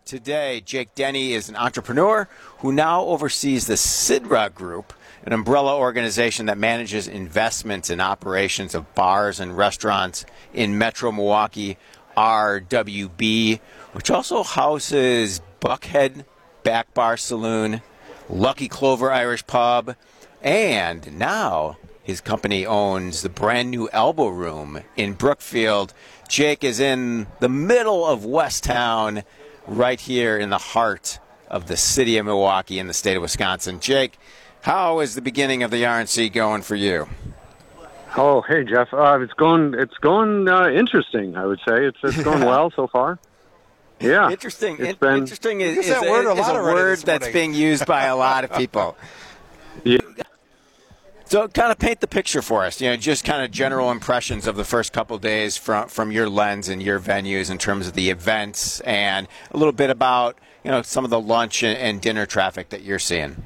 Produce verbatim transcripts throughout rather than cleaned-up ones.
today. Jake Denny is an entrepreneur who now oversees the Sidra Group, an umbrella organization that manages investments and operations of bars and restaurants in Metro Milwaukee, R W B, which also houses Buckhead Back Bar Saloon, Lucky Clover Irish Pub, and now his company owns the brand new Elbow Room in Brookfield. Jake is in the middle of West Town, right here in the heart of the city of Milwaukee in the state of Wisconsin. Jake, how is the beginning of the R N C going for you? Oh, hey Jeff, uh, it's going. It's going uh, interesting. I would say it's it's going well so far. Yeah, interesting. It's In- been, interesting is, is that a, word a is lot a already word this that's morning. being used by a lot of people. Yeah. So kind of paint the picture for us, you know, just kind of general impressions of the first couple of days from from your lens and your venues in terms of the events, and a little bit about, you know, some of the lunch and, and dinner traffic that you're seeing.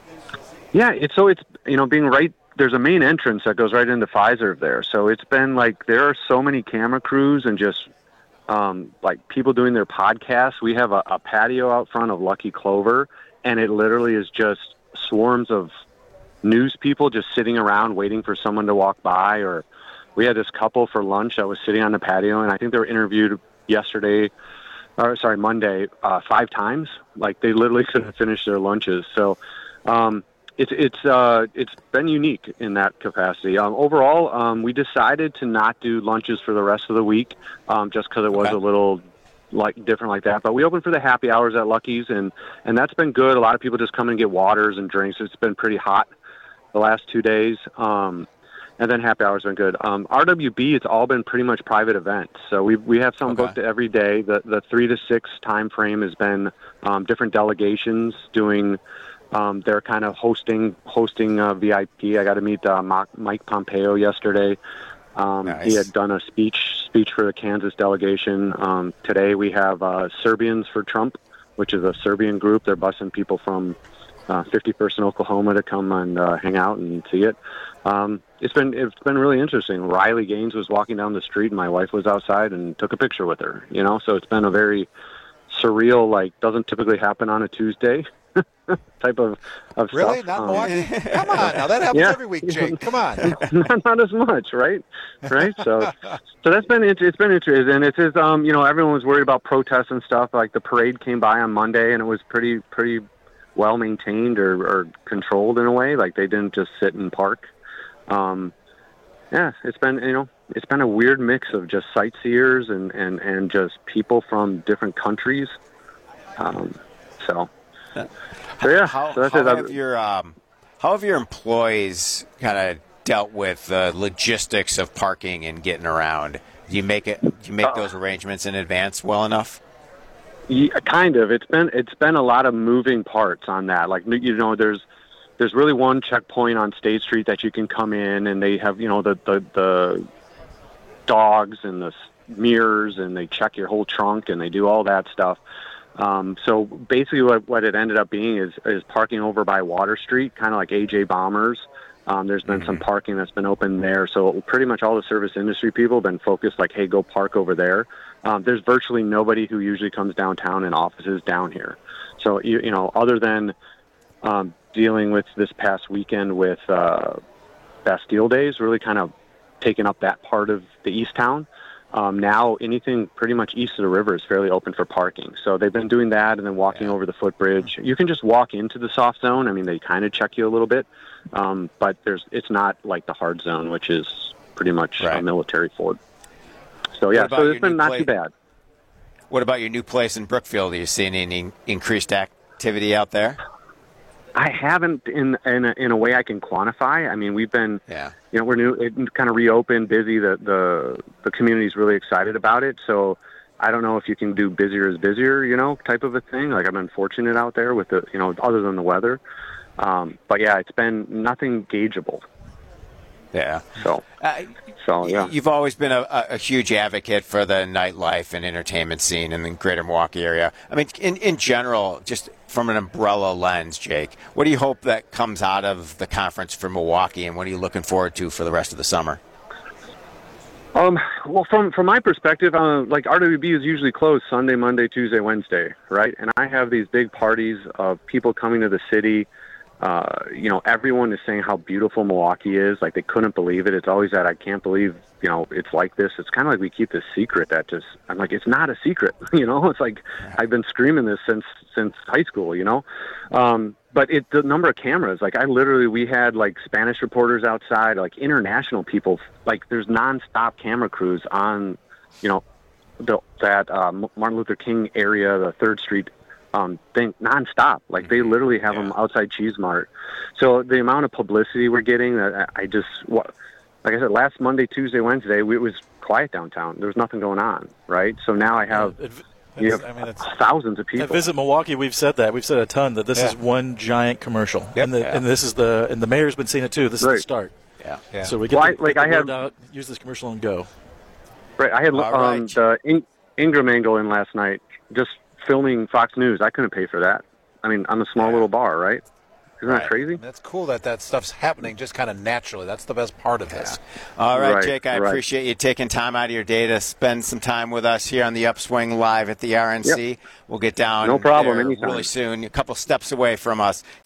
Yeah, it's so it's you know being right. There's a main entrance that goes right into Pfizer there, so it's been like there are so many camera crews and just um, like people doing their podcasts. We have a, a patio out front of Lucky Clover, and it literally is just swarms of news people just sitting around waiting for someone to walk by. Or we had this couple for lunch that was sitting on the patio, and I think they were interviewed yesterday, or sorry, Monday, uh, five times. Like they literally couldn't finish their lunches. So um, it's it's uh, it's been unique in that capacity. Um, overall, um, we decided to not do lunches for the rest of the week, um, just because it was Okay. a little like different like that. But we opened for the happy hours at Lucky's, and and that's been good. A lot of people just come and get waters and drinks. It's been pretty hot the last two days, um, and then happy hours been good. Um, R W B, it's all been pretty much private events. So we we have some Okay. booked every day. The the three to six time frame has been um, different delegations doing. Um, they're kind of hosting hosting uh, V I P. I got to meet uh, Mo- Mike Pompeo yesterday. Um, Nice. He had done a speech speech for the Kansas delegation. Um, today we have uh, Serbians for Trump, which is a Serbian group. They're busing people from uh, fifty-first in Oklahoma to come and uh, hang out and see it. Um, it's been it's been really interesting. Riley Gaines was walking down the street, and my wife was outside and took a picture with her. You know, so it's been a very surreal, like doesn't typically happen on a Tuesday type of of Really? stuff. Not Um, Milwaukee? Come on, now that happens yeah. every week, Jake. Come on. not, not as much, right? Right. So, so that's been int- it's been interesting, and it is um you know everyone was worried about protests and stuff. Like the parade came by on Monday, and it was pretty pretty well maintained or, or controlled in a way. Like they didn't just sit and park. Um, yeah, it's been you know it's been a weird mix of just sightseers and and and just people from different countries. Um, so. So yeah, How, so that's how it. have your um, how have your employees kind of dealt with the logistics of parking and getting around? Do you make it? Do you make those arrangements in advance well enough? Yeah, kind of. It's been it's been a lot of moving parts on that. Like you know, there's there's really one checkpoint on State Street that you can come in, and they have you know the the, the dogs and the mirrors, and they check your whole trunk, and they do all that stuff. Um, so basically, what what it ended up being is is parking over by Water Street, kind of like A J Bombers. Um, there's been mm-hmm. some parking that's been open there, so pretty much all the service industry people have been focused like, hey, go park over there. Um, there's virtually nobody who usually comes downtown in offices down here. So, you, you know, other than um, dealing with this past weekend with uh, Bastille Days, really kind of taking up that part of the East Town. Um, now anything pretty much east of the river is fairly open for parking. So they've been doing that and then walking yeah. over the footbridge. You can just walk into the soft zone. I mean, they kind of check you a little bit, um, but there's it's not like the hard zone, which is pretty much right. a military fort. So, yeah, so it's been not place? too bad. What about your new place in Brookfield? Are you seeing any increased activity out there? I haven't in in a, in a way I can quantify. I mean, we've been, yeah. you know, we're new, it kind of reopened, busy. The the the community's really excited about it. So I don't know if you can do busier is busier, you know, type of a thing. Like I've been fortunate out there with the, you know, other than the weather. Um, but yeah, it's been nothing gaugeable. Yeah. So, uh, so yeah. You've always been a, a huge advocate for the nightlife and entertainment scene in the greater Milwaukee area. I mean, in, in general, just from an umbrella lens, Jake, what do you hope that comes out of the conference for Milwaukee, and what are you looking forward to for the rest of the summer? Um, well, from from my perspective, uh, like R W B is usually closed Sunday, Monday, Tuesday, Wednesday, right? And I have these big parties of people coming to the city. Uh, you know, everyone is saying how beautiful Milwaukee is. Like, they couldn't believe it. It's always that I can't believe, you know, it's like this. It's kind of like we keep this secret that just, I'm like, it's not a secret, you know? It's like, I've been screaming this since, since high school, you know? Um, but it, the number of cameras, like I literally, we had like Spanish reporters outside, like international people, like there's nonstop camera crews on, you know, the, that uh, Martin Luther King area, the third Street um thing, nonstop. Like they literally have yeah. them outside Cheese Mart. So the amount of publicity we're getting, I, I just what like I said, last Monday, Tuesday, Wednesday, we, it was quiet downtown. There was nothing going on, right? So now I have, yeah, it, you have I mean, it's, thousands of people. At Visit Milwaukee, we've said that. We've said a ton that this yeah. is one giant commercial, yep. and the, yeah. and this is the and the mayor's been seeing it too. This right. is the start. Yeah. yeah. So we get, well, the, I, like get the I word have, out, use this commercial and go. Right. I had All um, right. the In- Ingram angle in last night. Just filming Fox News. I couldn't pay for that. I mean, I'm a small yeah. little bar, right? Isn't right. that crazy? That's cool that that stuff's happening just kind of naturally. That's the best part of this. Yeah. All right, right, Jake, I right. appreciate you taking time out of your day to spend some time with us here on the Upswing Live at the R N C. Yep. We'll get down No problem, there anytime. really soon, a couple steps away from us.